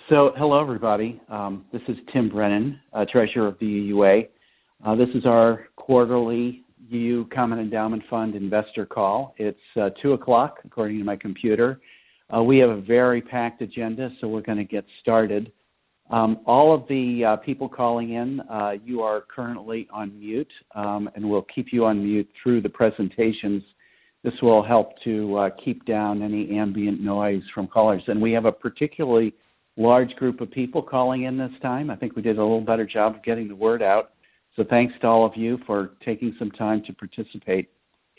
So, hello, everybody. This is Tim Brennan, Treasurer of the UUA. This is our quarterly UU Common Endowment Fund investor call. It's 2 o'clock, according to my computer. We have a very packed agenda, so we're going to get started. All of the people calling in, you are currently on mute, and we'll keep you on mute through the presentations. This will help to keep down any ambient noise from callers. And we have a particularly large group of people calling in this time. I think we did a little better job of getting the word out. So thanks to all of you for taking some time to participate.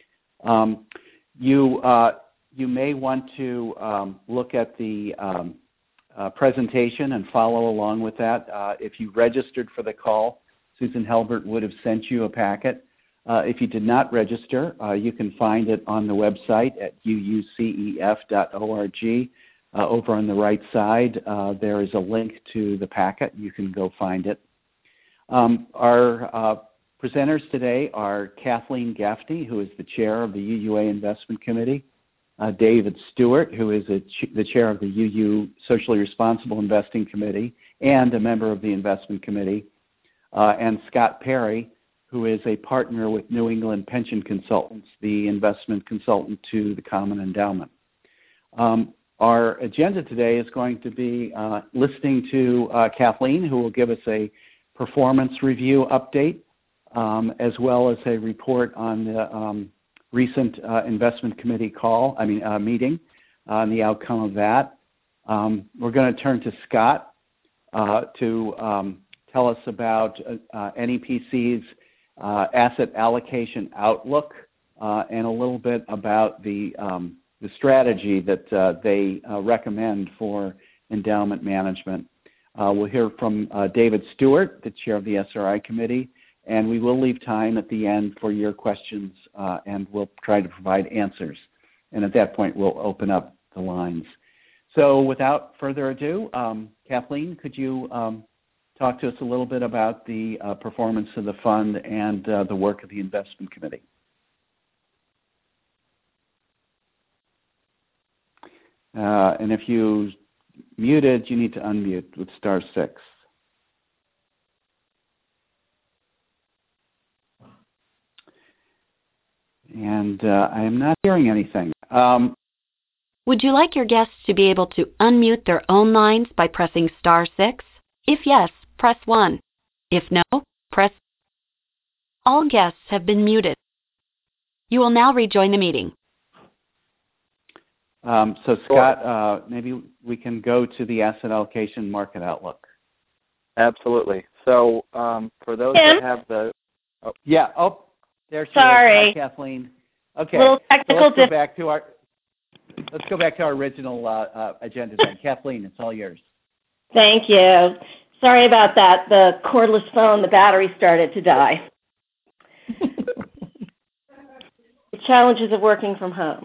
You may want to look at the presentation and follow along with that. If you registered for the call, Susan Helbert would have sent you a packet. If you did not register, you can find it on the website at uucef.org. Over on the right side, there is a link to the packet. You can go find it. Our presenters today are Kathleen Gaffney, who is the chair of the UUA Investment Committee, David Stewart, who is the chair of the UU Socially Responsible Investing Committee and a member of the Investment Committee, and Scott Perry, who is a partner with New England Pension Consultants, the investment consultant to the Common Endowment. Our agenda today is going to be listening to Kathleen, who will give us a performance review update, as well as a report on the recent investment committee meeting, and the outcome of that. We're going to turn to Scott to tell us about NEPC's asset allocation outlook, and a little bit about the strategy that they recommend for endowment management. We'll hear from David Stewart, the chair of the SRI committee, and we will leave time at the end for your questions, and we'll try to provide answers. And at that point, we'll open up the lines. So without further ado, Kathleen, could you talk to us a little bit about the performance of the fund and the work of the investment committee? And if you muted, you need to unmute with *6. And I am not hearing anything. Would you like your guests to be able to unmute their own lines by pressing *6? If yes, press 1. If no, press. All guests have been muted. You will now rejoin the meeting. So Scott, maybe we can go to the asset allocation market outlook. Absolutely. So for those that have the... Oh. Yeah, there she is. Sorry. Hi, Kathleen. Okay, little technical let's go back to our original agenda then. Kathleen, it's all yours. Thank you. Sorry about that. The cordless phone, the battery started to die. The challenges of working from home.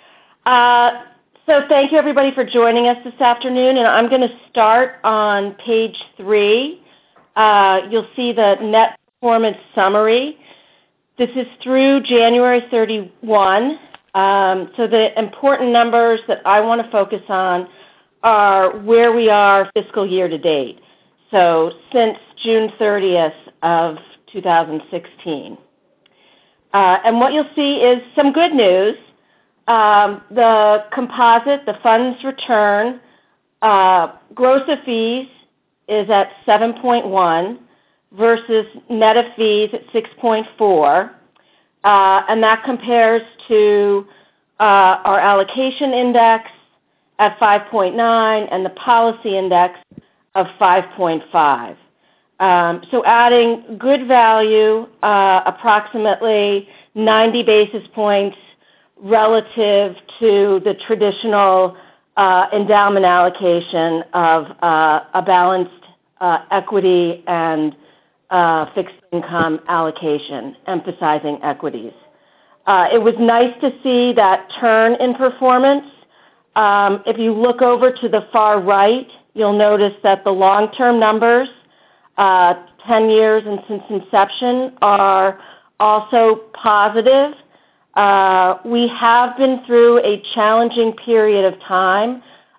So thank you, everybody, for joining us this afternoon. And I'm going to start on page 3. You'll see the net performance summary. This is through January 31. So the important numbers that I want to focus on are where we are fiscal year to date. So since June 30th of 2016. And what you'll see is some good news. The composite, the fund's return, gross of fees is at 7.1 versus net of fees at 6.4. And that compares to our allocation index at 5.9 and the policy index of 5.5. So adding good value, approximately 90 basis points relative to the traditional endowment allocation of a balanced equity and fixed income allocation, emphasizing equities. It was nice to see that turn in performance. If you look over to the far right, you'll notice that the long-term numbers, 10 years and since inception, are also positive. We have been through a challenging period of time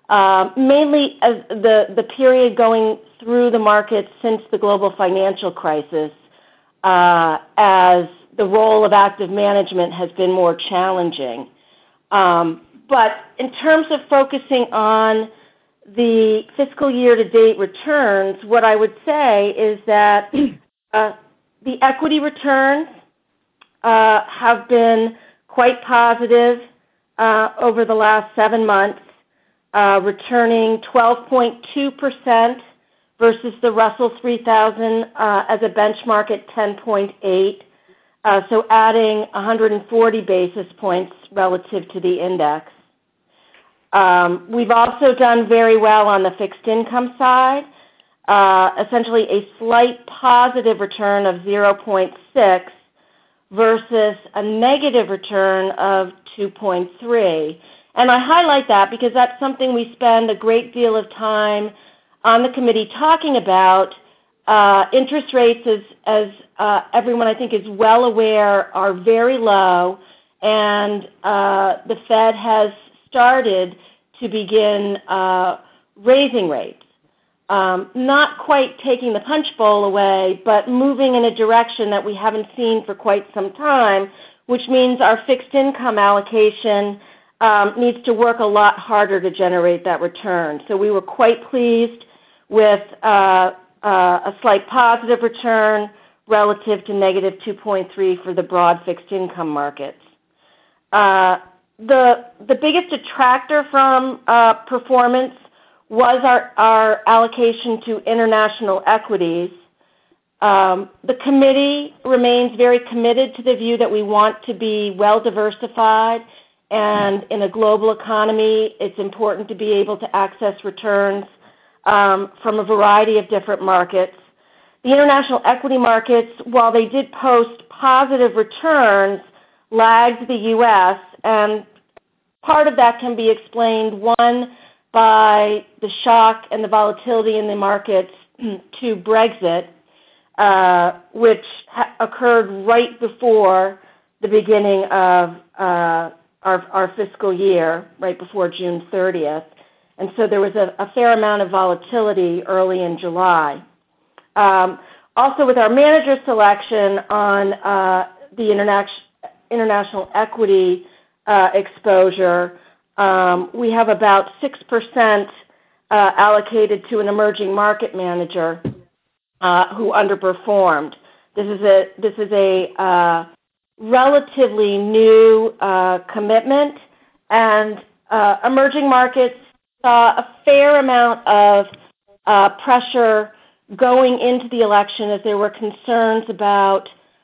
mainly as the period going through the markets since the global financial crisis, as the role of active management has been more challenging. But in terms of focusing on the fiscal year-to-date returns, what I would say is that the equity returns have been quite positive over the last 7 months, returning 12.2% versus the Russell 3000 as a benchmark at 10.8%, so adding 140 basis points relative to the index. We've also done very well on the fixed income side, essentially a slight positive return of 0.6 versus a negative return of 2.3. And I highlight that because that's something we spend a great deal of time on the committee talking about. Interest rates, as everyone I think is well aware, are very low, and the Fed has started to begin raising rates. Not quite taking the punch bowl away, but moving in a direction that we haven't seen for quite some time, which means our fixed income allocation needs to work a lot harder to generate that return. So we were quite pleased with a slight positive return relative to negative 2.3 for the broad fixed income markets. The biggest detractor from performance was our allocation to international equities. The committee remains very committed to the view that we want to be well diversified, and in a global economy, it's important to be able to access returns from a variety of different markets. The international equity markets, while they did post positive returns, lagged the U.S., and part of that can be explained, one, by the shock and the volatility in the markets to Brexit, which occurred right before the beginning of our fiscal year, right before June 30th. And so there was a fair amount of volatility early in July. Also, with our manager selection on the international equity exposure, we have about 6% allocated to an emerging market manager who underperformed. This is a relatively new commitment, and emerging markets saw a fair amount of pressure going into the election as there were concerns about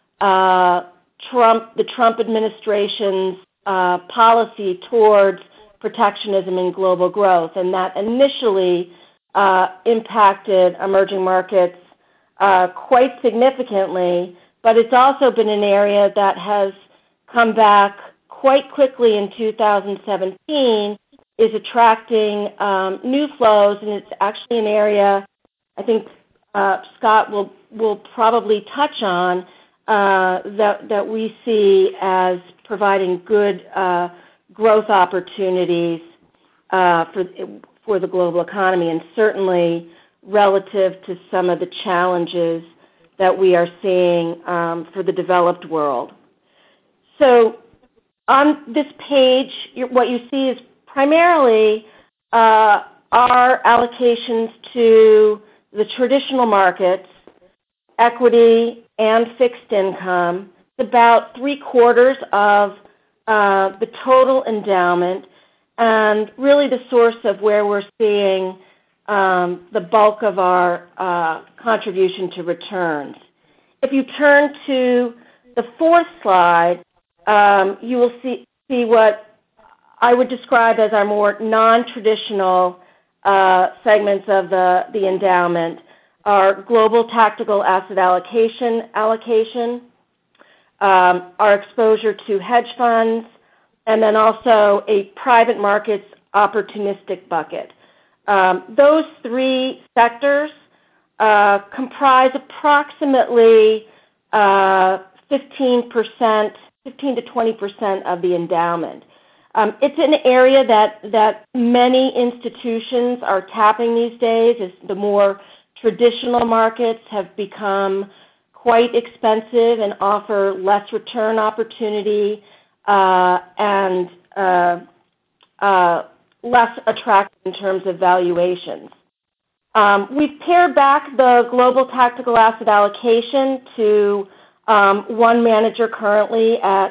the Trump administration's policy towards protectionism and global growth, and that initially impacted emerging markets quite significantly, but it's also been an area that has come back quite quickly in 2017, is attracting new flows, and it's actually an area I think Scott will probably touch on that we see as providing good growth opportunities for the global economy, and certainly relative to some of the challenges that we are seeing for the developed world. So on this page, what you see is primarily our allocations to the traditional markets, equity and fixed income. It's about 3/4 of the total endowment, and really the source of where we're seeing the bulk of our contribution to returns. If you turn to the fourth slide, you will see what I would describe as our more non-traditional segments of the endowment, our global tactical asset allocation, our exposure to hedge funds, and then also a private markets opportunistic bucket. Those three sectors comprise approximately 15% to 20% of the endowment. It's an area that many institutions are tapping these days, as the more traditional markets have become quite expensive and offer less return opportunity and less attractive in terms of valuations. We've pared back the global tactical asset allocation to one manager currently at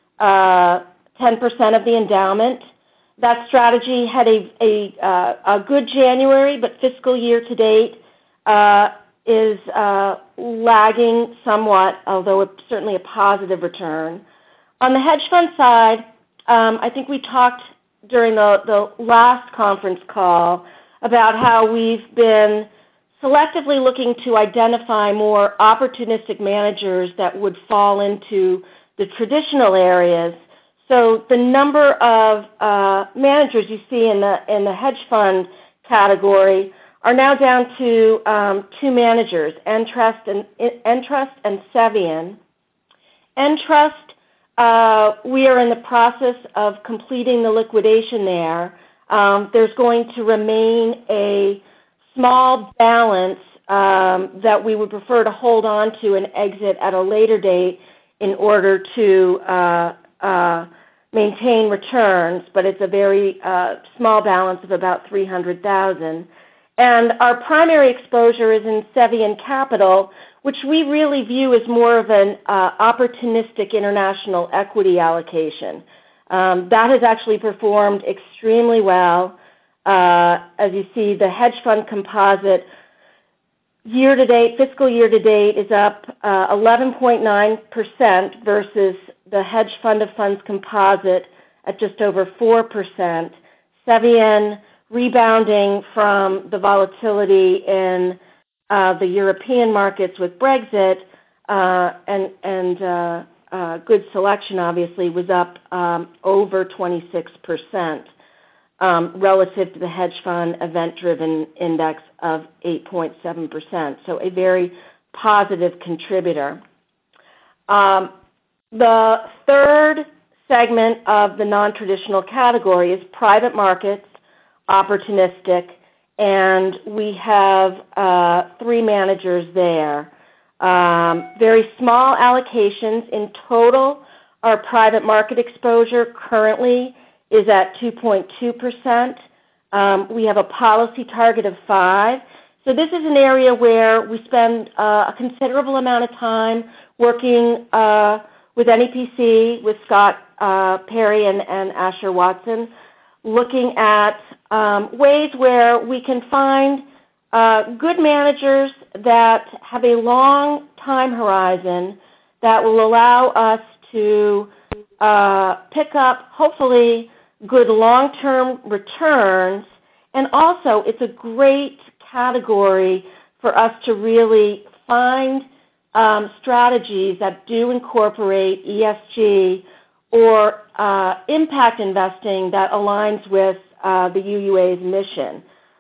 10% of the endowment. That strategy had a good January, but fiscal year to date is lagging somewhat, although it's certainly a positive return. On the hedge fund side, I think we talked during the last conference call about how we've been selectively looking to identify more opportunistic managers that would fall into the traditional areas. So the number of managers you see in the hedge fund category are now down to two managers, Entrust and Cevian. Entrust, we are in the process of completing the liquidation there. There's going to remain a small balance that we would prefer to hold on to and exit at a later date in order to maintain returns, but it's a very small balance of about $300,000. And our primary exposure is in Cevian Capital, which we really view as more of an opportunistic international equity allocation. That has actually performed extremely well. As you see, the hedge fund composite year-to-date, fiscal year-to-date, is up 11.9% versus the hedge fund of funds composite at just over 4%. Cevian rebounding from the volatility in the European markets with Brexit and good selection, obviously, was up over 26%. Relative to the hedge fund event-driven index of 8.7%, so a very positive contributor. The third segment of the non-traditional category is private markets, opportunistic, and we have three managers there. Very small allocations. In total, our private market exposure currently is at 2.2%. We have a policy target of 5%. So this is an area where we spend a considerable amount of time working with NEPC, with Scott Perry and Asher Watson, looking at ways where we can find good managers that have a long time horizon that will allow us to pick up, hopefully, good long-term returns. And also, it's a great category for us to really find strategies that do incorporate ESG or impact investing that aligns with the UUA's mission.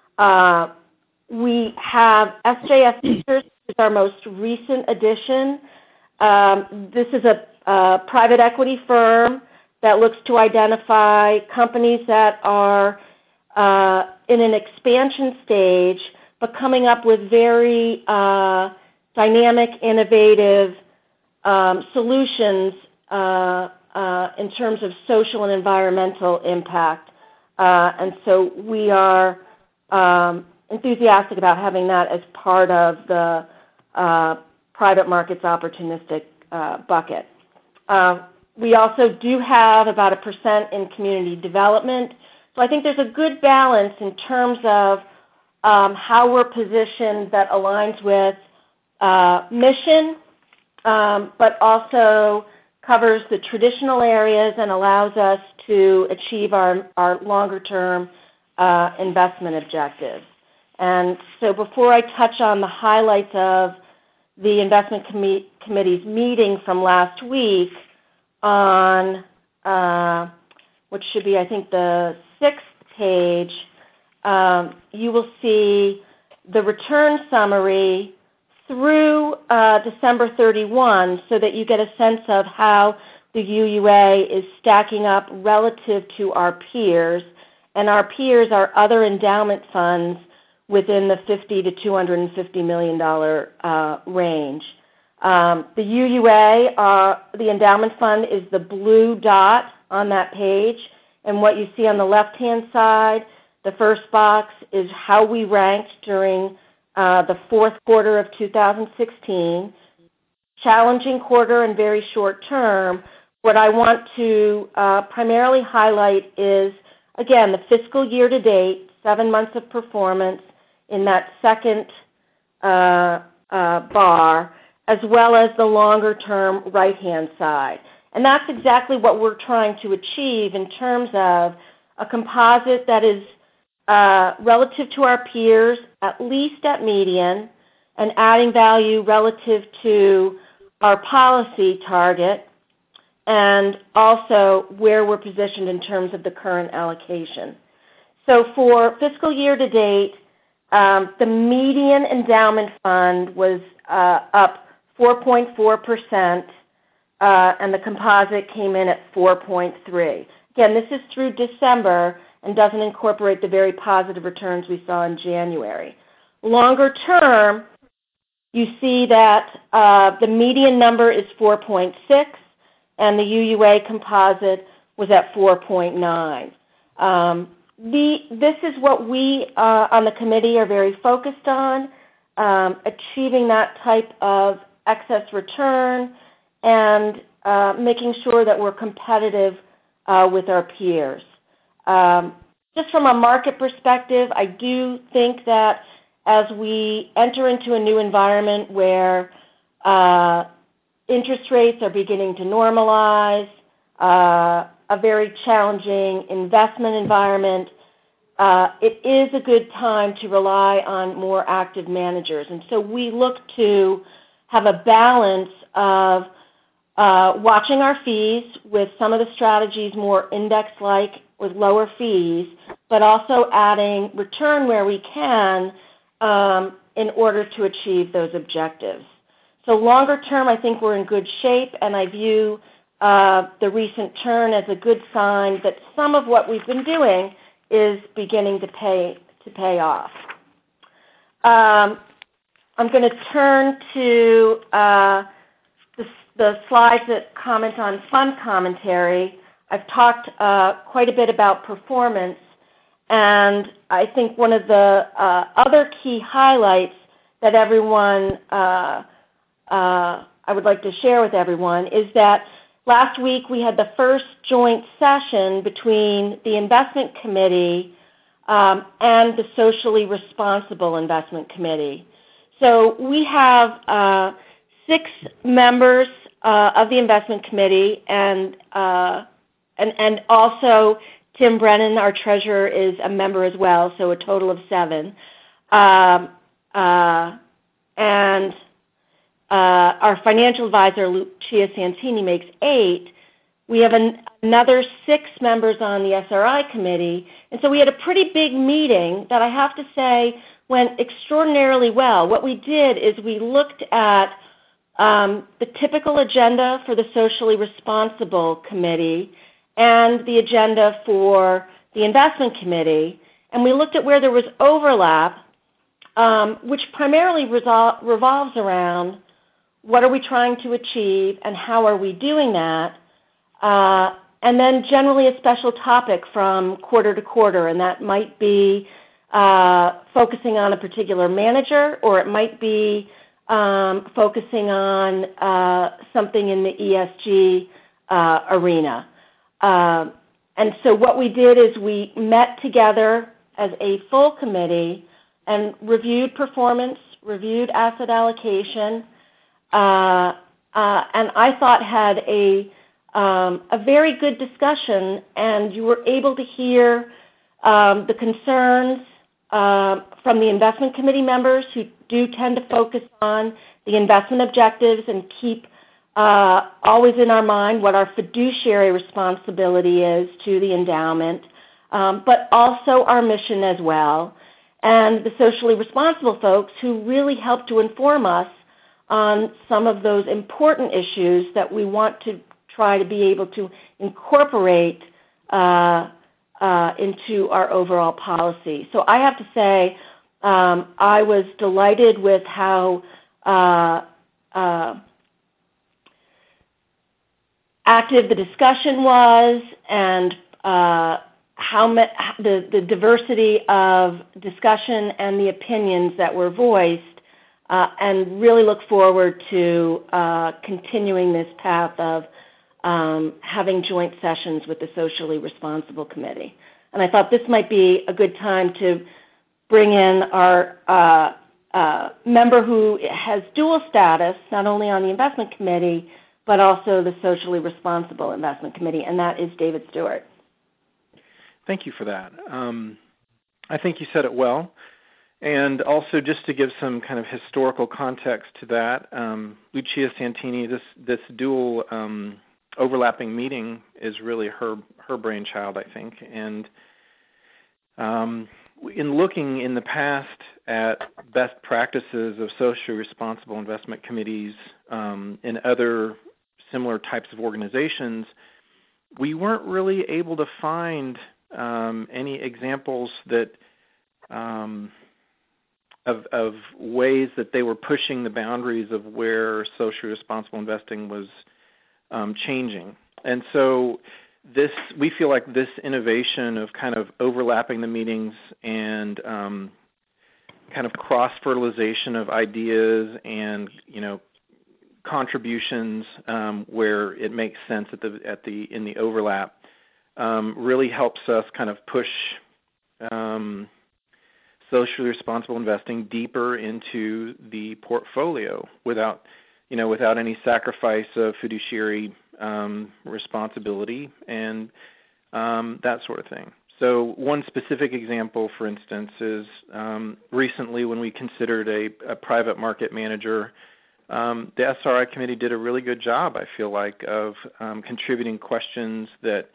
We have SJS Ventures, which is our most recent addition. This is a private equity firm that looks to identify companies that are in an expansion stage, but coming up with very dynamic, innovative solutions in terms of social and environmental impact. And so we are enthusiastic about having that as part of the private markets opportunistic bucket. We also do have about 1% in community development. So I think there's a good balance in terms of how we're positioned that aligns with mission, but also covers the traditional areas and allows us to achieve our longer-term investment objectives. And so before I touch on the highlights of the investment committee's meeting from last week on what should be, I think, the 6th page, you will see the return summary through December 31 so that you get a sense of how the UUA is stacking up relative to our peers, and our peers are other endowment funds within the $50 to $250 million range. The UUA, the endowment fund, is the blue dot on that page, and what you see on the left-hand side, the first box, is how we ranked during the fourth quarter of 2016. Challenging quarter and very short term. What I want to primarily highlight is, again, the fiscal year to date, 7 months of performance in that second bar, as well as the longer term right-hand side. And that's exactly what we're trying to achieve in terms of a composite that is relative to our peers, at least at median, and adding value relative to our policy target, and also where we're positioned in terms of the current allocation. So for fiscal year to date, the median endowment fund was up 4.4%, and the composite came in at 4.3%. Again, this is through December and doesn't incorporate the very positive returns we saw in January. Longer term, you see that the median number is 4.6, and the UUA composite was at 4.9. This is what we on the committee are very focused on, achieving that type of excess return and making sure that we're competitive with our peers. Just from a market perspective, I do think that as we enter into a new environment where interest rates are beginning to normalize, a very challenging investment environment, it is a good time to rely on more active managers. And so we look to have a balance of watching our fees with some of the strategies more index-like with lower fees, but also adding return where we can in order to achieve those objectives. So longer term, I think we're in good shape, and I view the recent turn as a good sign that some of what we've been doing is beginning to pay off. I'm going to turn to the slides that comment on fund commentary. I've talked quite a bit about performance, and I think one of the other key highlights that everyone I would like to share with everyone is that last week we had the first joint session between the Investment Committee and the Socially Responsible Investment Committee. So we have 6 members of the Investment Committee, and also Tim Brennan, our treasurer, is a member as well, so a total of 7. And our financial advisor, Lucia Santini, makes 8. We have another 6 members on the SRI committee, and so we had a pretty big meeting that I have to say went extraordinarily well. What we did is we looked at the typical agenda for the Socially Responsible Committee and the agenda for the Investment Committee, and we looked at where there was overlap, which primarily revolves around what are we trying to achieve and how are we doing that, and then generally a special topic from quarter to quarter, and that might be focusing on a particular manager, or it might be focusing on something in the ESG arena. And so what we did is we met together as a full committee and reviewed performance, reviewed asset allocation, and I thought had a very good discussion, and you were able to hear the concerns from the Investment Committee members who do tend to focus on the investment objectives and keep always in our mind what our fiduciary responsibility is to the endowment, but also our mission as well, and the socially responsible folks who really help to inform us on some of those important issues that we want to try to be able to incorporate into our overall policy. So I have to say I was delighted with how active the discussion was and the diversity of discussion and the opinions that were voiced, and really look forward to continuing this path of having joint sessions with the Socially Responsible Committee. And I thought this might be a good time to bring in our member who has dual status, not only on the Investment Committee, but also the Socially Responsible Investment Committee, and that is David Stewart. Thank you for that. I think you said it well. And also, just to give some kind of historical context to that, Lucia Santini, this dual overlapping meeting is really her brainchild, I think. And in looking in the past at best practices of socially responsible investment committees in other similar types of organizations, we weren't really able to find any examples that of ways that they were pushing the boundaries of where socially responsible investing was changing. And so we feel like this innovation of kind of overlapping the meetings and kind of cross-fertilization of ideas and, contributions where it makes sense in the overlap really helps us kind of push socially responsible investing deeper into the portfolio without any sacrifice of fiduciary responsibility and that sort of thing. So one specific example, for instance, is recently when we considered a private market manager, the SRI committee did a really good job, I feel like, of contributing questions that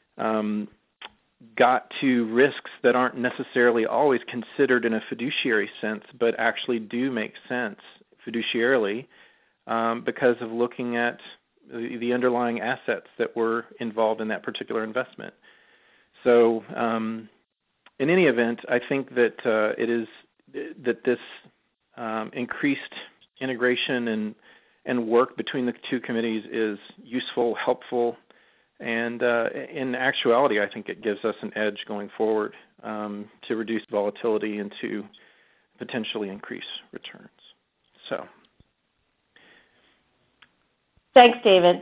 got to risks that aren't necessarily always considered in a fiduciary sense, but actually do make sense fiduciarily because of looking at the underlying assets that were involved in that particular investment. So in any event, I think that this increased integration and work between the two committees is useful, helpful, and in actuality, I think it gives us an edge going forward to reduce volatility and to potentially increase returns. So, thanks, David.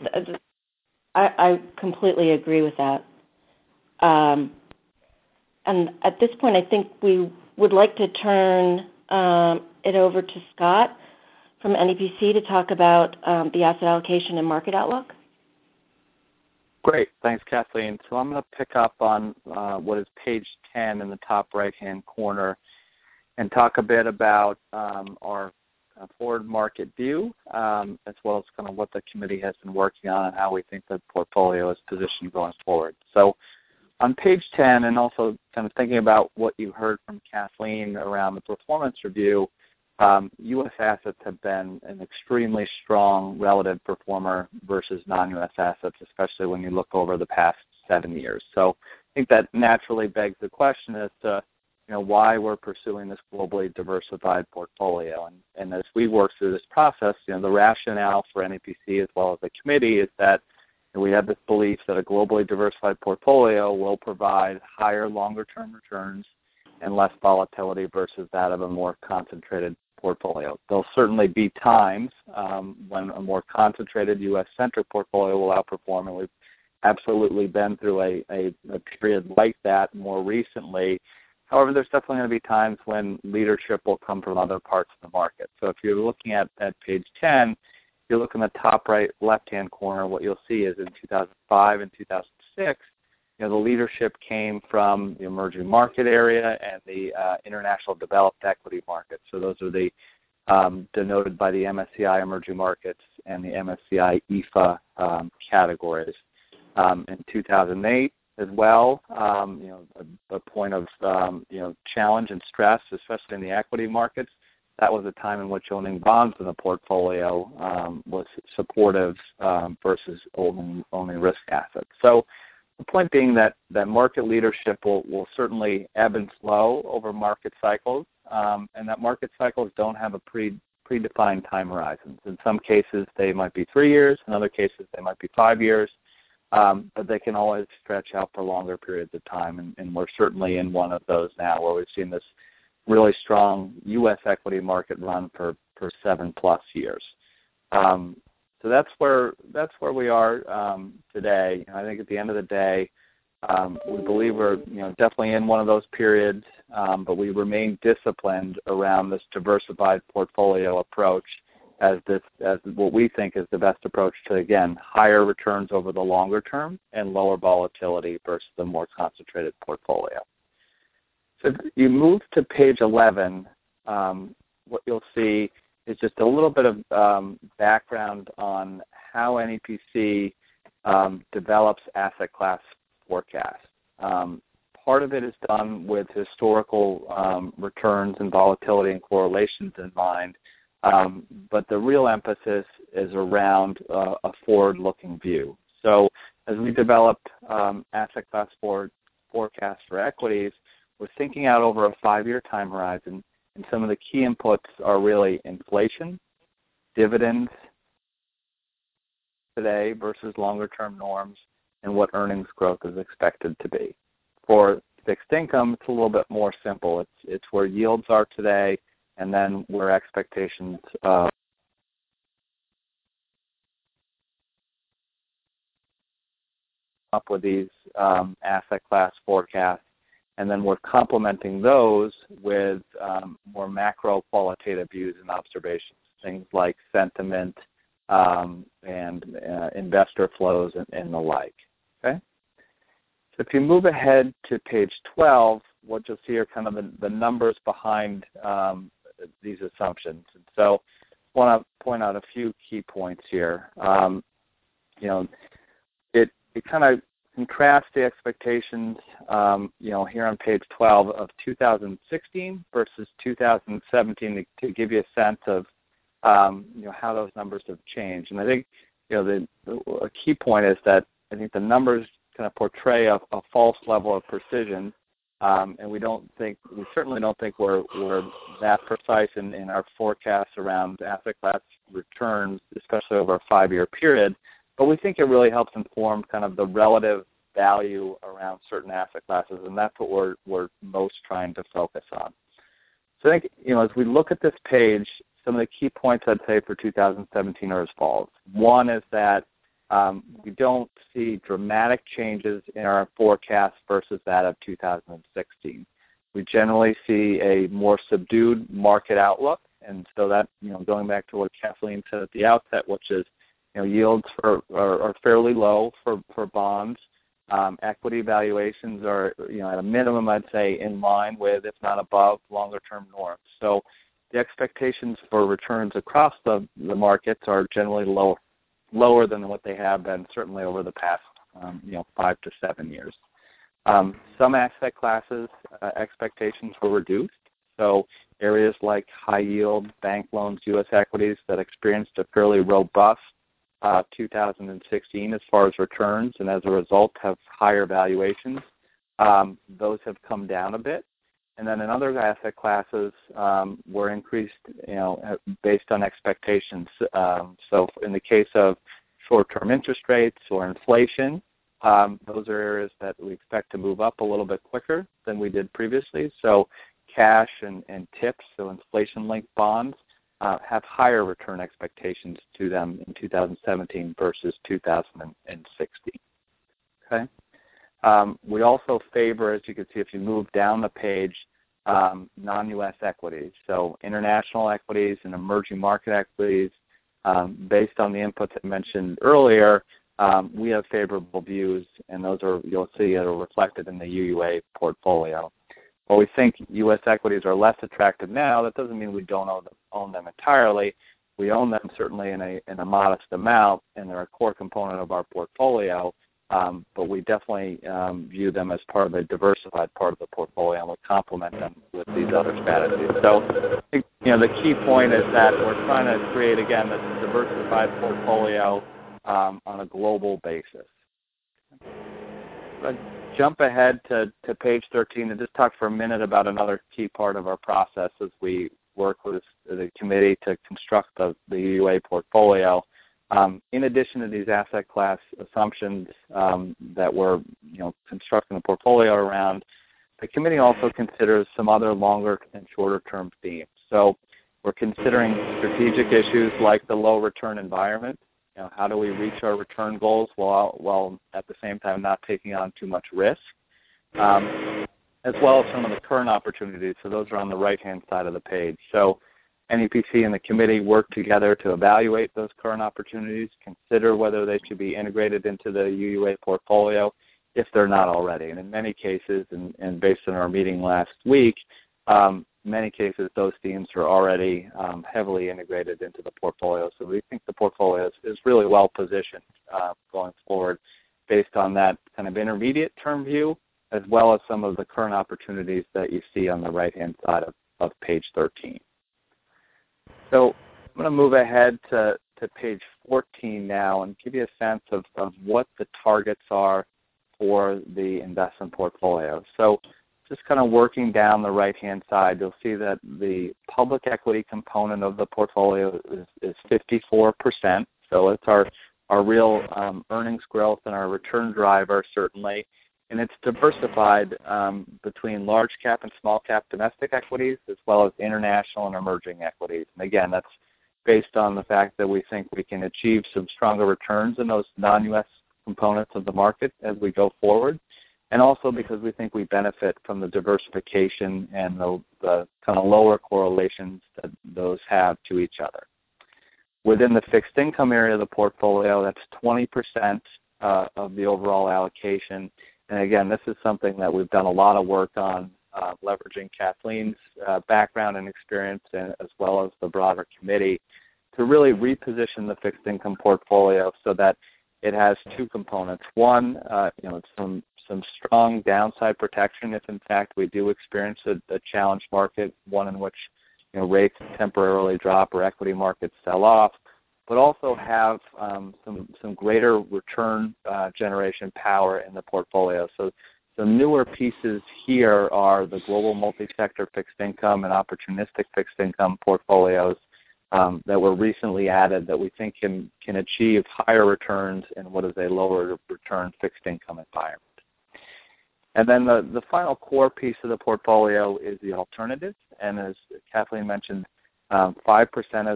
I completely agree with that. And at this point, I think we would like to turn it over to Scott from NEPC to talk about the asset allocation and market outlook. Great. Thanks, Kathleen. So I'm going to pick up on what is page 10 in the top right-hand corner and talk a bit about our forward market view, as well as kind of what the committee has been working on and how we think the portfolio is positioned going forward. So on page 10, and also kind of thinking about what you heard from Kathleen around the performance review, U.S. assets have been an extremely strong relative performer versus non-U.S. assets, especially when you look over the past 7 years. So I think that naturally begs the question as to why we're pursuing this globally diversified portfolio. And as we work through this process, the rationale for NEPC as well as the committee is that we have this belief that a globally diversified portfolio will provide higher longer-term returns and less volatility versus that of a more concentrated portfolio. There'll certainly be times when a more concentrated U.S.-centric portfolio will outperform, and we've absolutely been through a period like that more recently. However, there's definitely going to be times when leadership will come from other parts of the market. So if you're looking at page 10, if you look in the top right left-hand corner, what you'll see is in 2005 and 2006, the leadership came from the emerging market area and the international developed equity markets. So those are the denoted by the MSCI emerging markets and the MSCI EFA categories. In 2008 as well, a point of challenge and stress, especially in the equity markets. that was a time in which owning bonds in the portfolio was supportive versus owning risk assets. So the point being that market leadership will certainly ebb and flow over market cycles, and that market cycles don't have a predefined time horizons. In some cases, they might be 3 years. In other cases, they might be 5 years. But they can always stretch out for longer periods of time, and we're certainly in one of those now where we've seen this really strong U.S. equity market run for 7+ years. So that's where we are today. I think at the end of the day, we believe we're definitely in one of those periods, but we remain disciplined around this diversified portfolio approach as what we think is the best approach to, again, higher returns over the longer term and lower volatility versus the more concentrated portfolio. So if you move to page 11, what you'll see is just a little bit of background on how NEPC develops asset class forecasts. Part of it is done with historical returns and volatility and correlations in mind, but the real emphasis is around a forward-looking view. So as we develop asset class forecasts for equities, we're thinking out over a 5-year time horizon, and some of the key inputs are really inflation, dividends today versus longer-term norms, and what earnings growth is expected to be. For fixed income, it's a little bit more simple. It's where yields are today, and then where expectations up with these asset class forecasts, and then we're complementing those with more macro qualitative views and observations, things like sentiment and investor flows and the like. Okay. So if you move ahead to page 12, what you'll see are kind of the numbers behind these assumptions. And so I want to point out a few key points here. It kind of contrasts the expectations, here on page 12 of 2016 versus 2017 to give you a sense of, how those numbers have changed. And I think, a key point is that I think the numbers kind of portray a false level of precision, and we certainly don't think we're that precise in our forecasts around asset class returns, especially over a 5-year period. But we think it really helps inform kind of the relative value around certain asset classes, and that's what we're most trying to focus on. So I think, as we look at this page, some of the key points I'd say for 2017 are as follows. One is that we don't see dramatic changes in our forecast versus that of 2016. We generally see a more subdued market outlook, and so that, going back to what Kathleen said at the outset, which is, yields are fairly low for bonds. Equity valuations are, at a minimum, I'd say, in line with, if not above, longer-term norms. So the expectations for returns across the markets are generally lower than what they have been, certainly over the past, 5 to 7 years. Some asset classes expectations were reduced. So areas like high yield, bank loans, U.S. equities that experienced a fairly robust 2016 as far as returns, and as a result have higher valuations. Those have come down a bit. And then in other asset classes were increased, based on expectations. So in the case of short-term interest rates or inflation, those are areas that we expect to move up a little bit quicker than we did previously. So cash and TIPS, so inflation-linked bonds, have higher return expectations to them in 2017 versus 2016. Okay. We also favor, as you can see if you move down the page, non-U.S. equities. So international equities and emerging market equities, based on the inputs I mentioned earlier, we have favorable views, and those you'll see are reflected in the UUA portfolio. While we think U.S. equities are less attractive now, that doesn't mean we don't own them entirely. We own them certainly in a modest amount, and they're a core component of our portfolio. But we definitely view them as part of a diversified part of the portfolio, and we complement them with these other strategies. So, the key point is that we're trying to create, again, this diversified portfolio on a global basis. Let's jump ahead to page 13 and just talk for a minute about another key part of our process as we work with the committee to construct the UUA portfolio. In addition to these asset class assumptions that we're constructing the portfolio around, the committee also considers some other longer and shorter term themes. So we're considering strategic issues like the low return environment. How do we reach our return goals while at the same time not taking on too much risk, as well as some of the current opportunities. So those are on the right-hand side of the page. So NEPC and the committee work together to evaluate those current opportunities, consider whether they should be integrated into the UUA portfolio if they're not already. And in many cases, and based on our meeting last week, many cases those themes are already heavily integrated into the portfolio. So we think the portfolio is really well positioned going forward based on that kind of intermediate term view, as well as some of the current opportunities that you see on the right-hand side of page 13. So I'm going to move ahead to page 14 now and give you a sense of what the targets are for the investment portfolio. So just kind of working down the right-hand side, you'll see that the public equity component of the portfolio is 54%. So it's our real earnings growth and our return driver, certainly. And it's diversified between large cap and small cap domestic equities, as well as international and emerging equities. And again, that's based on the fact that we think we can achieve some stronger returns in those non-U.S. components of the market as we go forward, and also because we think we benefit from the diversification and the kind of lower correlations that those have to each other. Within the fixed income area of the portfolio, that's 20% of the overall allocation. And again, this is something that we've done a lot of work on, leveraging Kathleen's background and experience, and as well as the broader committee, to really reposition the fixed income portfolio so that it has two components. One, some strong downside protection if, in fact, we do experience a challenged market, one in which rates temporarily drop or equity markets sell off, but also have some greater return generation power in the portfolio. So the newer pieces here are the global multi-sector fixed income and opportunistic fixed income portfolios that were recently added that we think can achieve higher returns in what is a lower return fixed income environment. And then the final core piece of the portfolio is the alternatives. And as Kathleen mentioned, 5%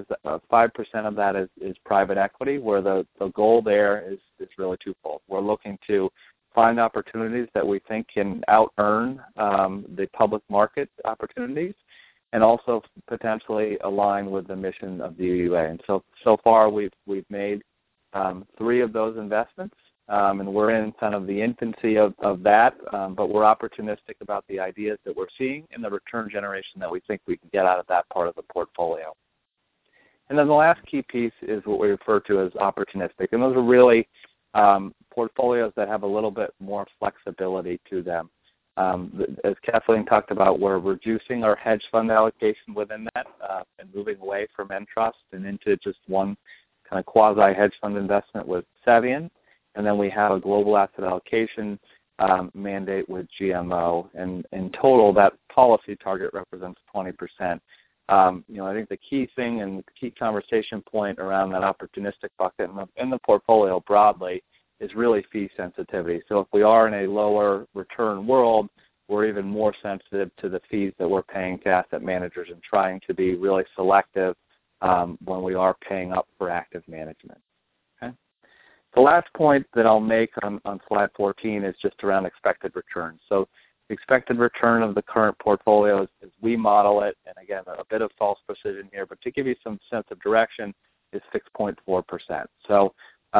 of that is private equity, where the goal there is really twofold. We're looking to find opportunities that we think can out-earn the public market opportunities, and also potentially align with the mission of the UUA. And so far we've made 3 of those investments, and we're in kind of the infancy of that, but we're opportunistic about the ideas that we're seeing and the return generation that we think we can get out of that part of the portfolio. And then the last key piece is what we refer to as opportunistic, and those are really portfolios that have a little bit more flexibility to them. As Kathleen talked about, we're reducing our hedge fund allocation within that and moving away from Entrust and into just one kind of quasi-hedge fund investment with Savient. And then we have a global asset allocation mandate with GMO. And in total, that policy target represents 20%. I think the key thing and key conversation point around that opportunistic bucket in the portfolio broadly is really fee sensitivity. So if we are in a lower return world, we're even more sensitive to the fees that we're paying to asset managers and trying to be really selective when we are paying up for active management. Okay? The last point that I'll make on slide 14 is just around expected returns. So the expected return of the current portfolio as we model it, and again, a bit of false precision here, but to give you some sense of direction, is 6.4%. So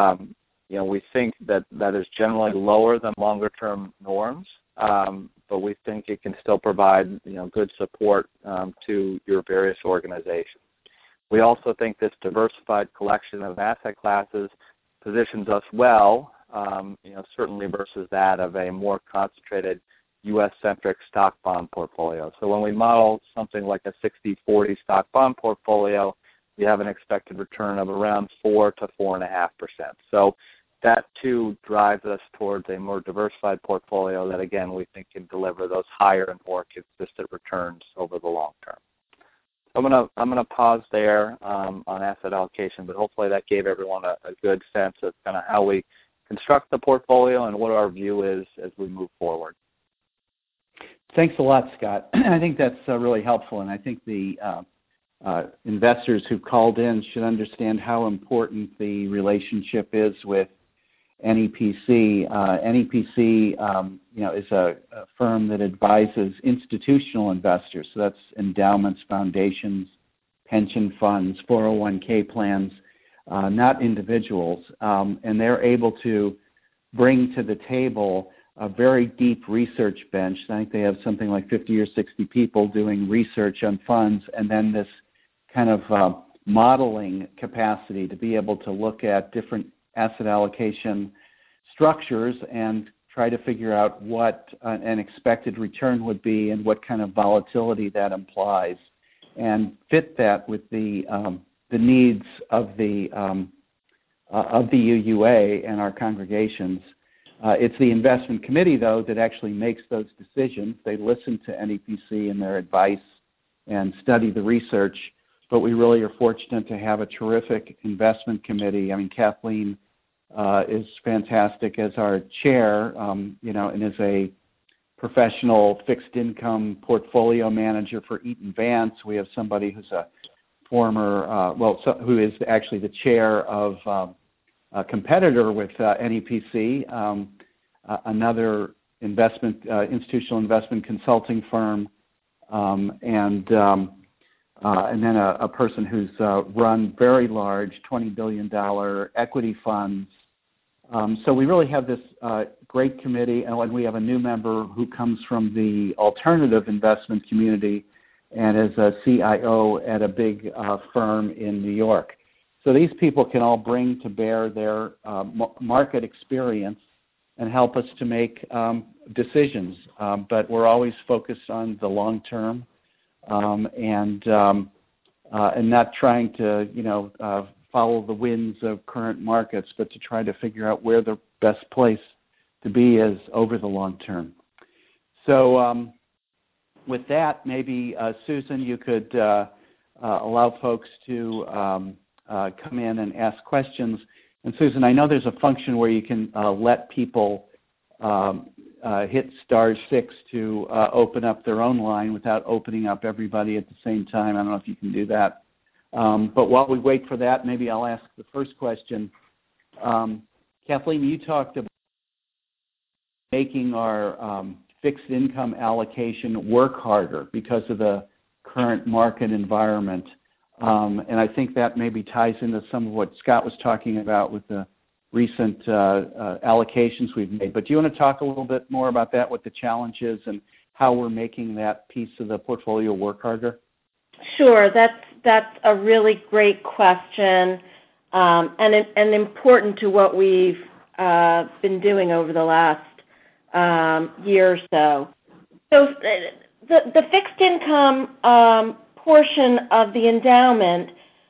we think that is generally lower than longer-term norms, but we think it can still provide good support to your various organizations. We also think this diversified collection of asset classes positions us well, certainly versus that of a more concentrated U.S.-centric stock bond portfolio. So when we model something like a 60-40 stock bond portfolio, we have an expected return of around 4 to 4.5%. So that too drives us towards a more diversified portfolio that, again, we think can deliver those higher and more consistent returns over the long term. I'm gonna pause there on asset allocation, but hopefully that gave everyone a good sense of kind of how we construct the portfolio and what our view is as we move forward. Thanks a lot, Scott. I think that's really helpful, and I think the investors who called in should understand how important the relationship is with NEPC. NEPC, is a firm that advises institutional investors. So that's endowments, foundations, pension funds, 401k plans, not individuals. And they're able to bring to the table a very deep research bench. I think they have something like 50 or 60 people doing research on funds, and then this kind of modeling capacity to be able to look at different asset allocation structures and try to figure out what an expected return would be and what kind of volatility that implies, and fit that with the needs of the UUA and our congregations. It's the investment committee, though, that actually makes those decisions. They listen to NEPC and their advice and study the research, but we really are fortunate to have a terrific investment committee. I mean, Kathleen is fantastic as our chair, and is a professional fixed income portfolio manager for Eaton Vance. We have somebody who's a former, who is actually the chair of a competitor with NEPC, another institutional investment consulting firm, and then a person who's run very large $20 billion equity funds. So we really have this great committee, and we have a new member who comes from the alternative investment community and is a CIO at a big firm in New York. So these people can all bring to bear their market experience and help us to make decisions. But we're always focused on the long term, and not trying to follow the winds of current markets, but to try to figure out where the best place to be is over the long term. So with that, maybe Susan, you could allow folks to come in and ask questions. And Susan, I know there's a function where you can let people hit *6 to open up their own line without opening up everybody at the same time. I don't know if you can do that. But while we wait for that, maybe I'll ask the first question. Kathleen, you talked about making our fixed income allocation work harder because of the current market environment. And I think that maybe ties into some of what Scott was talking about with the recent allocations we've made. But do you want to talk a little bit more about that, what the challenge is, and how we're making that piece of the portfolio work harder? Sure. That's a really great question, and important to what we've been doing over the last year or so. So the fixed income portion of the endowment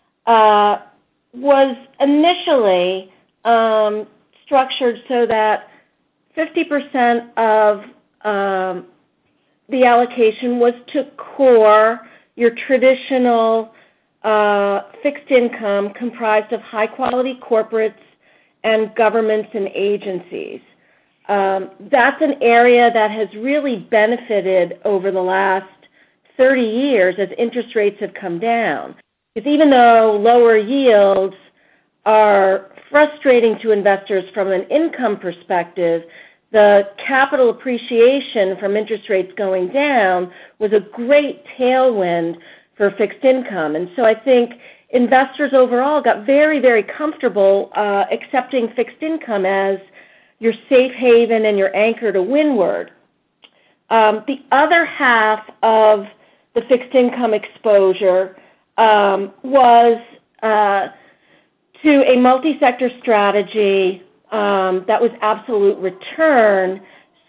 was initially structured so that 50% of the allocation was to core, your traditional fixed income comprised of high-quality corporates and governments and agencies. That's an area that has really benefited over the last 30 years as interest rates have come down. Because even though lower yields are frustrating to investors from an income perspective, the capital appreciation from interest rates going down was a great tailwind for fixed income. And so I think investors overall got very, very comfortable accepting fixed income as your safe haven and your anchor to windward. The other half of the fixed income exposure was to a multi-sector strategy that was absolute return,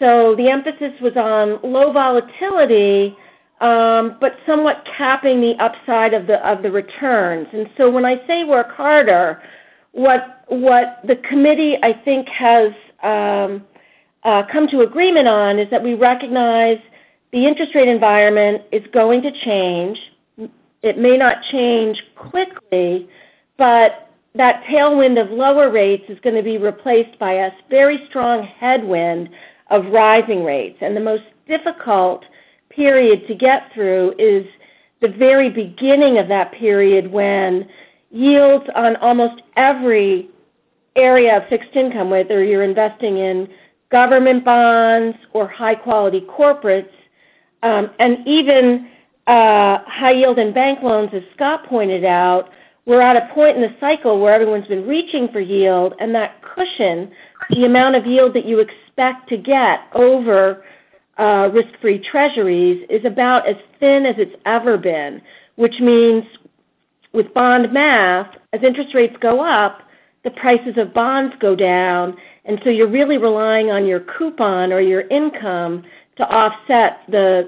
So the emphasis was on low volatility, but somewhat capping the upside of the returns. And so when I say work harder, what the committee, I think, has come to agreement on is that we recognize the interest rate environment is going to change. It may not change quickly, but that tailwind of lower rates is going to be replaced by a very strong headwind of rising rates. And the most difficult period to get through is the very beginning of that period, when yields on almost every area of fixed income, whether you're investing in government bonds or high-quality corporates, and even high yield and bank loans, as Scott pointed out, we're at a point in the cycle where everyone's been reaching for yield, and that cushion, the amount of yield that you expect to get over risk-free treasuries, is about as thin as it's ever been, which means with bond math, as interest rates go up, the prices of bonds go down, and so you're really relying on your coupon or your income to offset the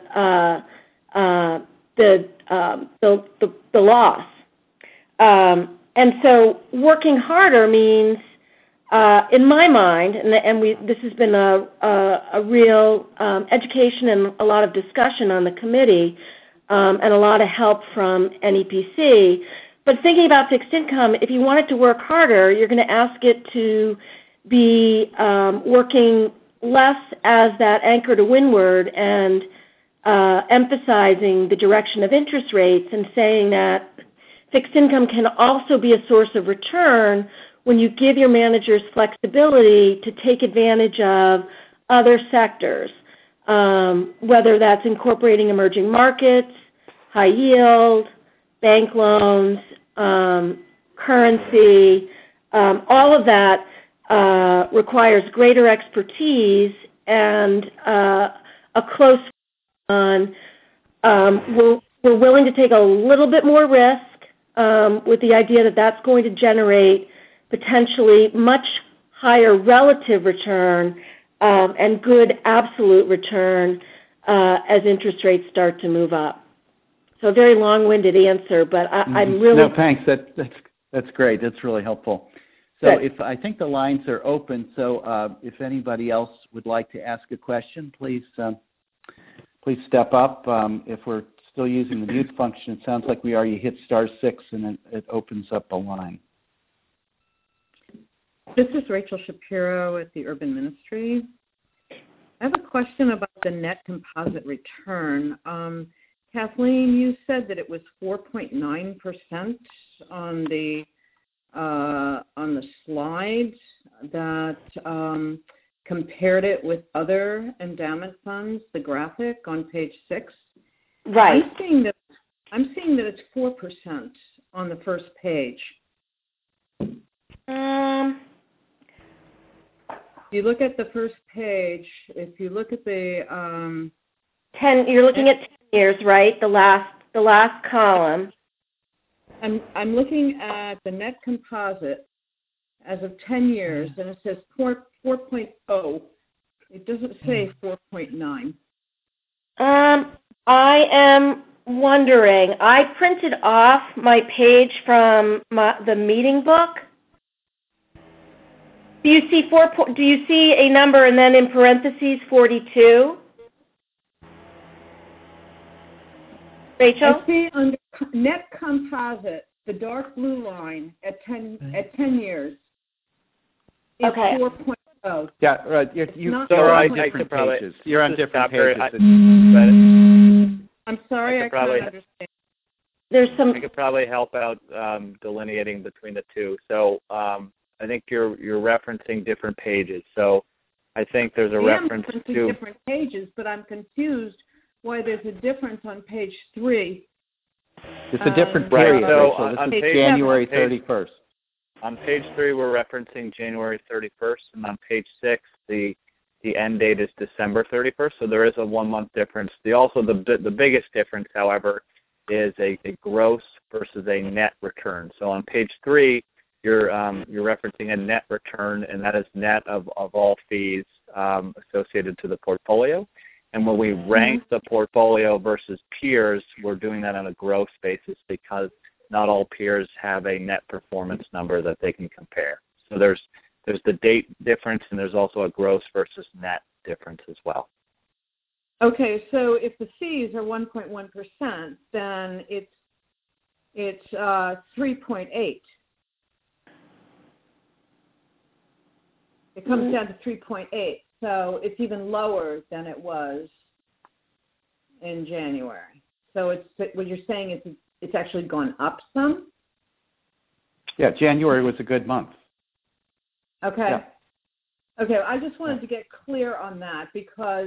loss. And so working harder means, in my mind, this has been a real education and a lot of discussion on the committee, and a lot of help from NEPC. But thinking about fixed income, if you want it to work harder, you're going to ask it to be working less as that anchor to windward and emphasizing the direction of interest rates and saying that fixed income can also be a source of return when you give your managers flexibility to take advantage of other sectors, whether that's incorporating emerging markets, high yield, bank loans, currency. All of that requires greater expertise and a close on. We're willing to take a little bit more risk with the idea that that's going to generate potentially much higher relative return and good absolute return as interest rates start to move up. So a very long-winded answer, but I'm really... No, thanks. That's great. That's really helpful. So I think the lines are open, so if anybody else would like to ask a question, please step up. If we're still using the mute function, it sounds like we are. You hit *6 and it opens up a line. This is Rachel Shapiro at the Urban Ministry. I have a question about the net composite return. Kathleen, you said that it was 4.9% on the slides that compared it with other endowment funds, the graphic on page 6. Right. I'm seeing that it's 4% on the first page. If you look at the first page, if you look at the 10, you're looking at 10 years, right? The last column. I'm looking at the net composite as of 10 years, and it says 4.0. It doesn't say 4.9. I am wondering. I printed off my page from the meeting book. Do you see a number and then in parentheses 42? Rachel? I see under net composite, the dark blue line at 10 years is 4.0. Yeah, right. You're on different pages. You're on different pages. I'm sorry, I couldn't understand. I could probably help out delineating between the two. So I think you're referencing different pages. So I think there's a reference to different pages, but I'm confused why there's a difference on page 3. It's a different period. Right. So Rachel. This is January 31st. On page 3, we're referencing January 31st, and on page 6, the end date is December 31st. So there is a 1-month difference. The biggest difference, however, is a gross versus a net return. So on page 3, you're referencing a net return, and that is net of all fees associated to the portfolio. And when we rank the portfolio versus peers, we're doing that on a gross basis because not all peers have a net performance number that they can compare. So there's the date difference, and there's also a gross versus net difference as well. Okay, so if the fees are 1.1%, then it's 3.8. It comes down to 3.8, so it's even lower than it was in January. So what you're saying is it's actually gone up some? Yeah, January was a good month. Okay. Yeah. Okay, I just wanted to get clear on that because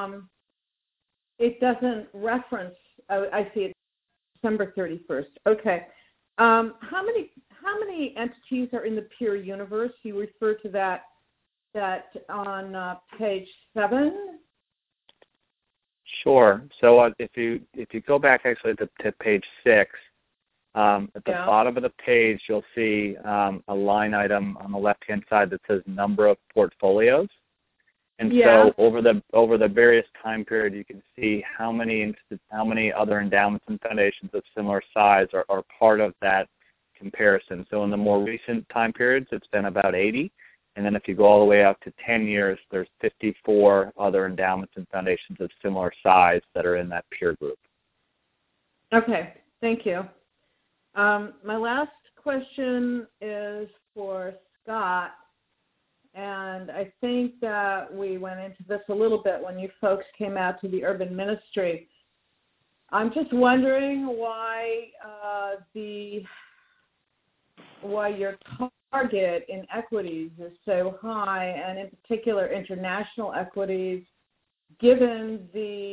it doesn't reference, I see it December 31st. Okay. How many entities are in the peer universe? You refer to that on page 7? Sure. So if you go back actually to page 6, at the bottom of the page you'll see a line item on the left-hand side that says number of portfolios. And so over the various time period, you can see how many other endowments and foundations of similar size are part of that comparison. So in the more recent time periods, it's been about 80. And then if you go all the way up to 10 years, there's 54 other endowments and foundations of similar size that are in that peer group. Okay, thank you. My last question is for Scott, and I think that we went into this a little bit when you folks came out to the Urban Ministry. I'm just wondering why your target in equities is so high, and in particular international equities, given the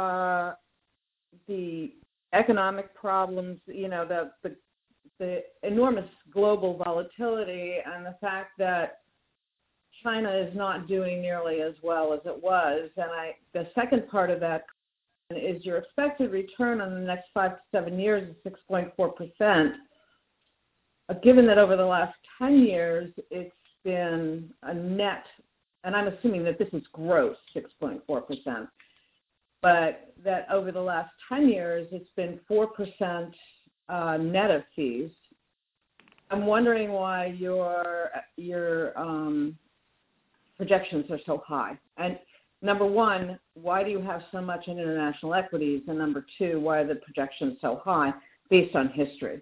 economic problems, the enormous global volatility, and the fact that China is not doing nearly as well as it was. And the second part of that is your expected return on the next 5 to 7 years is 6.4%. Given that over the last 10 years it's been a net, and I'm assuming that this is gross 6.4%, but that over the last 10 years it's been 4% net of fees. I'm wondering why your projections are so high. And number one, why do you have so much in international equities? And number two, why are the projections so high based on history?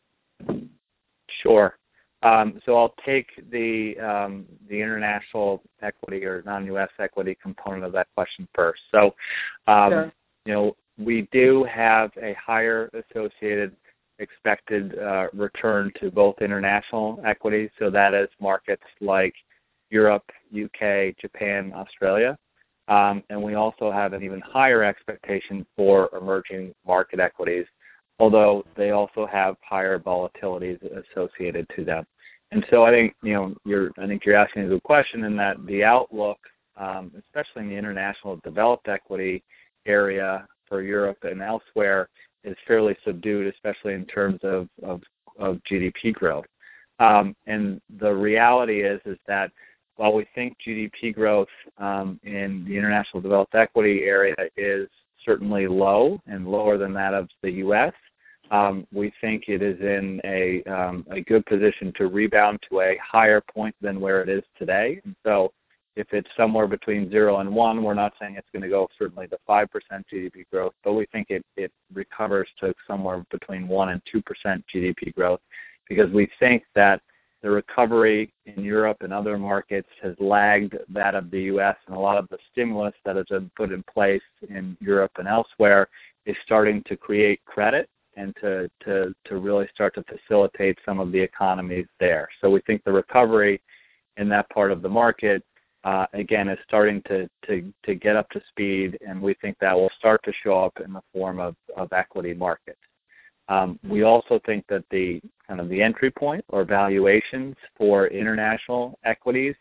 Sure. So I'll take the international equity or non-U.S. equity component of that question first. So, Sure. We do have a higher associated expected return to both international equities. So that is markets like Europe, UK, Japan, Australia. And we also have an even higher expectation for emerging market equities, although they also have higher volatilities associated to them. And so I think you're asking a good question in that the outlook, especially in the international developed equity area for Europe and elsewhere, is fairly subdued, especially in terms of GDP growth. And the reality is that while we think GDP growth in the international developed equity area is certainly low and lower than that of the U.S., we think it is in a good position to rebound to a higher point than where it is today. And so if it's somewhere between 0 and 1, we're not saying it's going to go certainly to 5% GDP growth, but we think it recovers to somewhere between 1 and 2% GDP growth, because we think that the recovery in Europe and other markets has lagged that of the U.S., and a lot of the stimulus that has been put in place in Europe and elsewhere is starting to create credit and to really start to facilitate some of the economies there. So we think the recovery in that part of the market, again, is starting to get up to speed, and we think that will start to show up in the form of equity markets. We also think that the entry point or valuations for international equities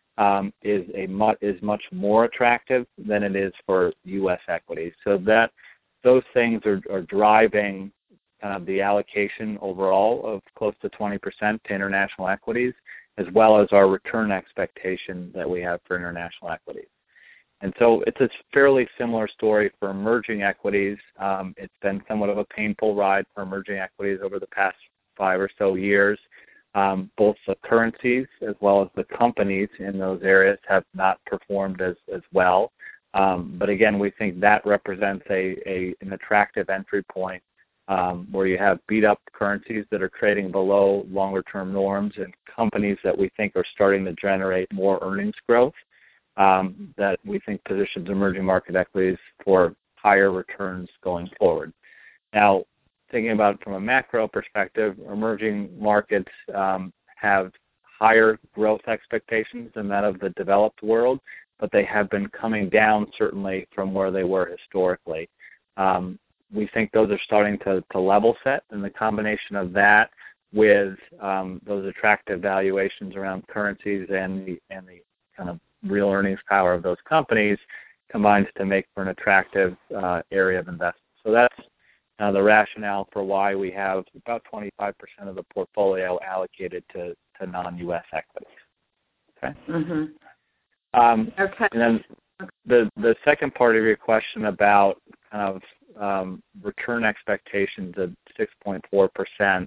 is much more attractive than it is for U.S. equities. So that those things are driving the allocation overall of close to 20% to international equities. as well as our return expectation that we have for international equities. And so it's a fairly similar story for emerging equities. It's been somewhat of a painful ride for emerging equities over the past 5 or so years. Both the currencies as well as the companies in those areas have not performed as well. But again, we think that represents an attractive entry point where you have beat-up currencies that are trading below longer-term norms and companies that we think are starting to generate more earnings growth that we think positions emerging market equities for higher returns going forward. Now, thinking about it from a macro perspective, emerging markets have higher growth expectations than that of the developed world, but they have been coming down certainly from where they were historically. We think those are starting to level set, and the combination of that with those attractive valuations around currencies and the kind of real earnings power of those companies combines to make for an attractive area of investment. So that's the rationale for why we have about 25% of the portfolio allocated to non-U.S. equities. Okay. Mm-hmm. Okay. And then the second part of your question about kind of return expectations of 6.4%.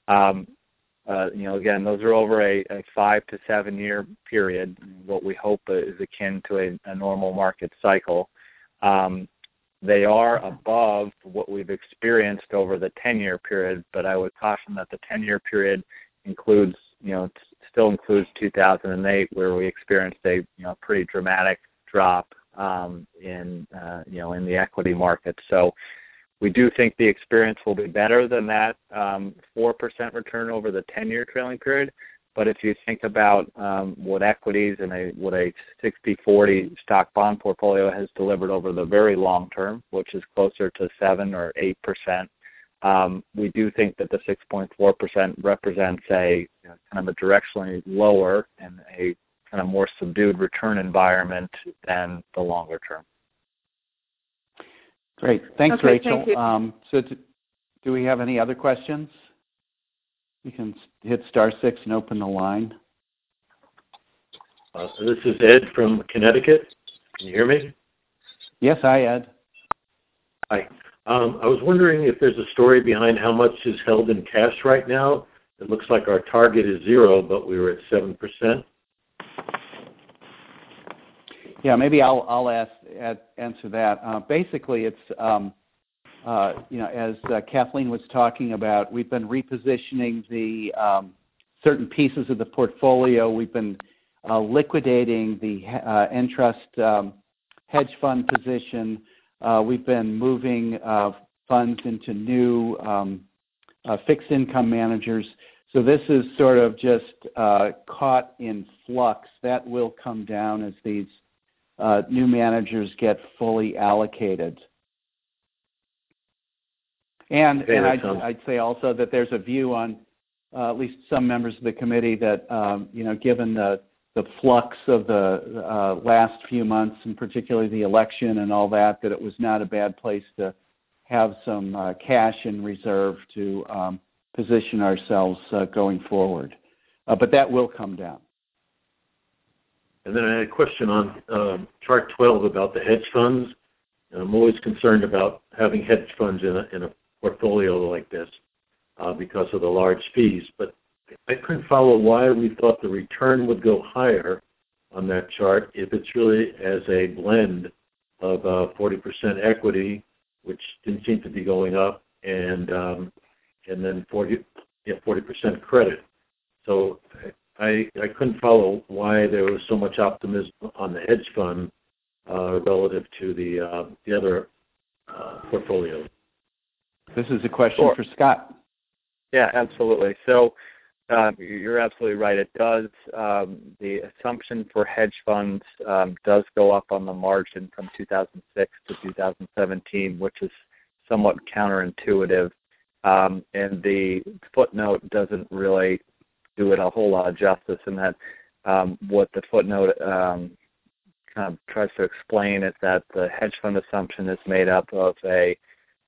Again, those are over a 5 to 7 year period. What we hope is akin to a normal market cycle. They are above what we've experienced over the 10-year period, but I would caution that the 10-year period still includes 2008, where we experienced a pretty dramatic drop in the equity market. So we do think the experience will be better than that 4% return over the 10-year trailing period. But if you think about what equities and what a 60-40 stock bond portfolio has delivered over the very long term, which is closer to 7 or 8%, we do think that the 6.4% represents a kind of a directionally lower and a kind of more subdued return environment than the longer term. Great. Thanks, okay, Rachel. Thank you. So do we have any other questions? You can hit *6 and open the line. This is Ed from Connecticut. Can you hear me? Yes, hi, Ed. Hi. I was wondering if there's a story behind how much is held in cash right now. It looks like our target is 0, but we were at 7%. Yeah, maybe I'll answer that. Basically, it's as Kathleen was talking about, we've been repositioning the certain pieces of the portfolio. We've been liquidating the Entrust hedge fund position. We've been moving funds into new fixed income managers. So this is sort of just caught in flux. That will come down as these new managers get fully allocated. And I'd say also that there's a view on at least some members of the committee that given the flux of the last few months, and particularly the election and all that it was not a bad place to have some cash in reserve to position ourselves going forward. But that will come down. And then I had a question on chart 12 about the hedge funds. I'm always concerned about having hedge funds in a portfolio like this because of the large fees. But I couldn't follow why we thought the return would go higher on that chart if it's really as a blend of 40% equity, which didn't seem to be going up, and then 40% credit. So I couldn't follow why there was so much optimism on the hedge fund relative to the other portfolio. This is a question for Scott. Yeah, absolutely. So you're absolutely right. It does. The assumption for hedge funds does go up on the margin from 2006 to 2017, which is somewhat counterintuitive. And the footnote doesn't really do it a whole lot of justice in that what the footnote kind of tries to explain is that the hedge fund assumption is made up of a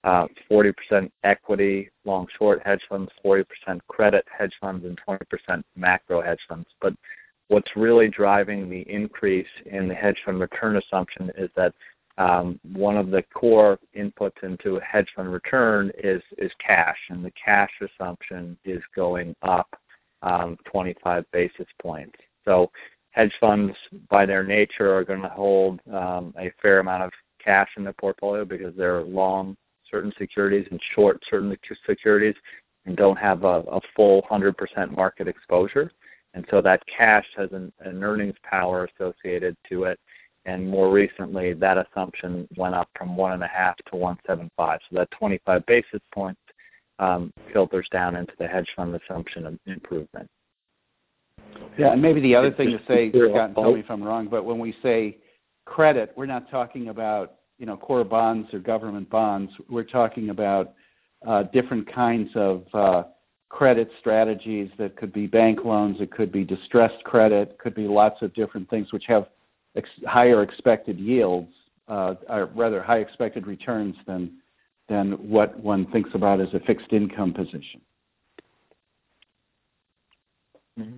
40% equity, long-short hedge funds, 40% credit hedge funds, and 20% macro hedge funds. But what's really driving the increase in the hedge fund return assumption is that one of the core inputs into a hedge fund return is cash, and the cash assumption is going up 25 basis points. So hedge funds, by their nature, are going to hold a fair amount of cash in their portfolio because they're long certain securities and short certain securities and don't have a full 100% market exposure. And so that cash has an earnings power associated to it. And more recently, that assumption went up from 1.5 to 1.75. So that 25 basis points filters down into the hedge fund assumption of improvement. Yeah, and maybe the other thing to say, Scott, tell me if I'm wrong, but when we say credit, we're not talking about core bonds or government bonds. We're talking about different kinds of credit strategies that could be bank loans, it could be distressed credit, could be lots of different things which have higher expected yields, or rather high expected returns than what one thinks about as a fixed income position. Mm-hmm.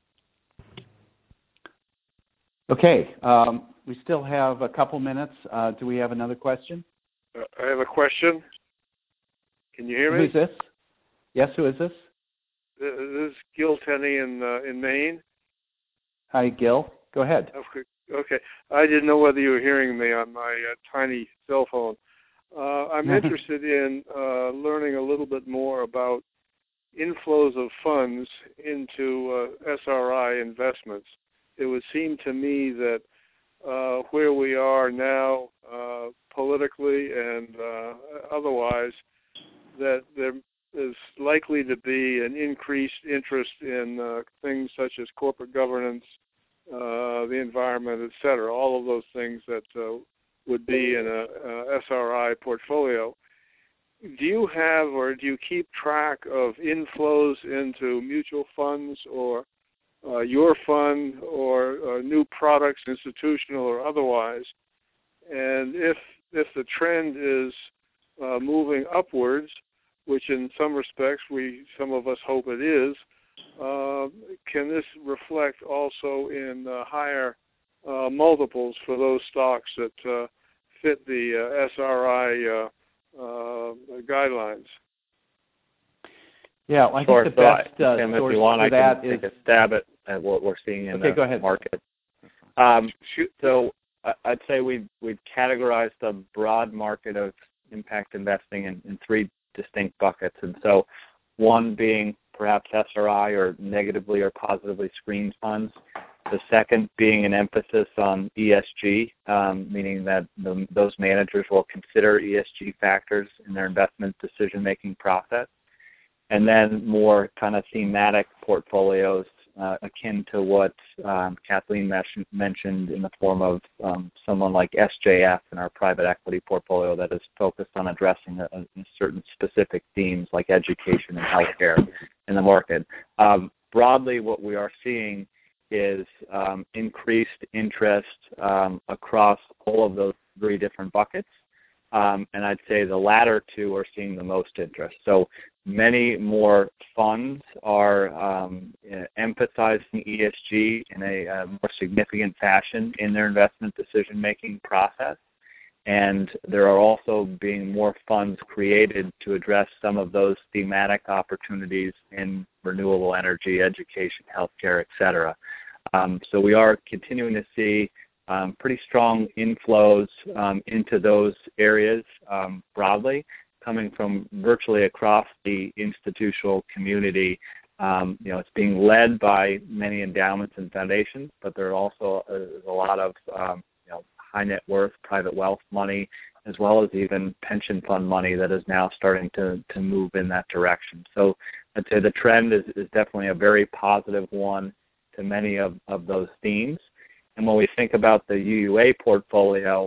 Okay, we still have a couple minutes. Do we have another question? I have a question. Can you hear me? Who's this? Yes, who is this? This is Gil Tenney in Maine. Hi, Gil. Go ahead. Okay. I didn't know whether you were hearing me on my tiny cell phone. I'm interested in learning a little bit more about inflows of funds into SRI investments. It would seem to me that where we are now politically and otherwise, that there is likely to be an increased interest in things such as corporate governance, the environment, et cetera, all of those things that would be in a SRI portfolio. Do you have or do you keep track of inflows into mutual funds or your fund or new products, institutional or otherwise? And if the trend is moving upwards, which in some respects some of us hope it is, can this reflect also in higher multiples for those stocks that fit the SRI guidelines? Yeah, well, I think the best Tim, source if you want, for that I can take a stab at what we're seeing in the market. So I'd say we've categorized the broad market of impact investing in three distinct buckets. And so one being perhaps SRI or negatively or positively screened funds. The second being an emphasis on ESG, meaning that those managers will consider ESG factors in their investment decision-making process. And then more kind of thematic portfolios akin to what Kathleen mentioned in the form of someone like SJF in our private equity portfolio that is focused on addressing certain specific themes like education and healthcare in the market. Broadly, what we are seeing is increased interest across all of those three different buckets. And I'd say the latter two are seeing the most interest. So many more funds are emphasizing ESG in a more significant fashion in their investment decision-making process. And there are also being more funds created to address some of those thematic opportunities in renewable energy, education, healthcare, et cetera. So we are continuing to see pretty strong inflows into those areas broadly, coming from virtually across the institutional community. It's being led by many endowments and foundations, but there are also a lot of high net worth, private wealth money, as well as even pension fund money that is now starting to move in that direction. So I'd say the trend is definitely a very positive one to many of those themes. And when we think about the UUA portfolio,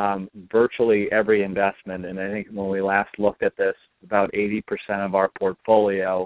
virtually every investment, and I think when we last looked at this, about 80% of our portfolio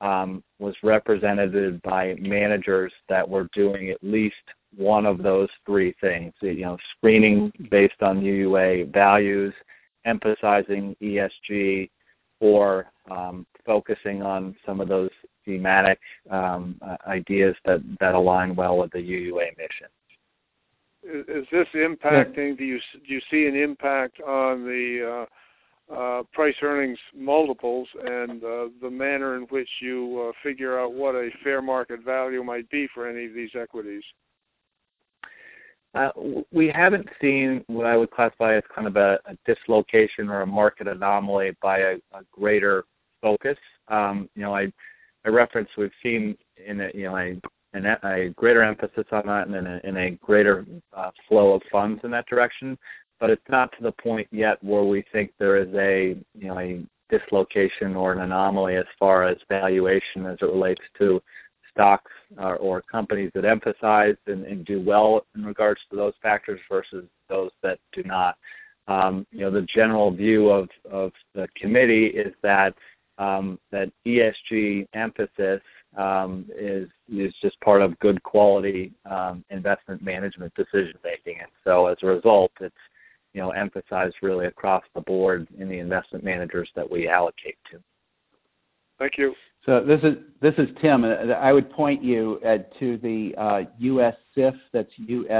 was represented by managers that were doing at least one of those three things, screening based on UUA values, emphasizing ESG or focusing on some of those thematic ideas that align well with the UUA mission. Is this impacting? Do you see an impact on the price earnings multiples and the manner in which you figure out what a fair market value might be for any of these equities? We haven't seen what I would classify as kind of a dislocation or a market anomaly by a greater focus. I referenced we've seen in a greater emphasis on that and in a greater flow of funds in that direction, but it's not to the point yet where we think there is a dislocation or an anomaly as far as valuation as it relates to stocks or companies that emphasize and do well in regards to those factors versus those that do not. The general view of the committee is that that ESG emphasis is just part of good quality investment management decision making, and so as a result, it's emphasized really across the board in the investment managers that we allocate to. Thank you. So this is Tim. I would point you to the USSIF, that's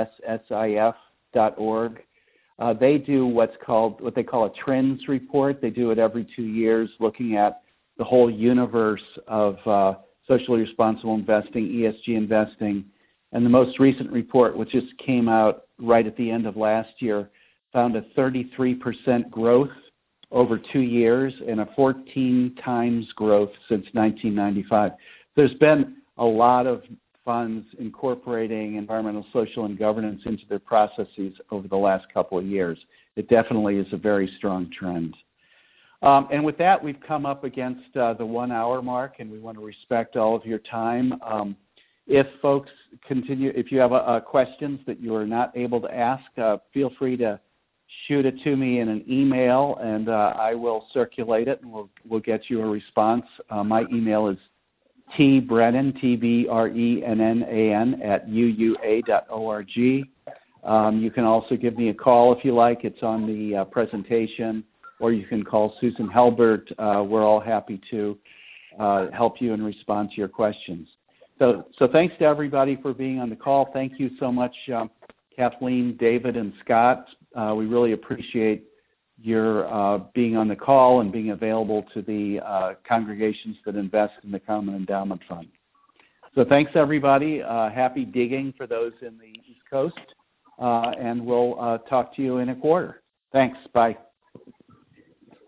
USSIF.org. They do what they call a trends report. They do it every 2 years, looking at the whole universe of socially responsible investing, ESG investing. And the most recent report, which just came out right at the end of last year, found a 33% growth over 2 years and a 14 times growth since 1995. There's been a lot of funds incorporating environmental, social, and governance into their processes over the last couple of years. It definitely is a very strong trend. And with that, we've come up against the 1 hour mark, and we want to respect all of your time. If folks if you have questions that you are not able to ask, feel free to shoot it to me in an email, and I will circulate it, and we'll get you a response. My email is tbrennan, TBRENNAN, @uua.org. You can also give me a call if you like. It's on the presentation, or you can call Susan Helbert. We're all happy to help you and respond to your questions. So thanks to everybody for being on the call. Thank you so much, Kathleen, David, and Scott. We really appreciate your being on the call and being available to the congregations that invest in the Common Endowment Fund. So thanks, everybody. Happy digging for those in the East Coast, and we'll talk to you in a quarter. Thanks. Bye.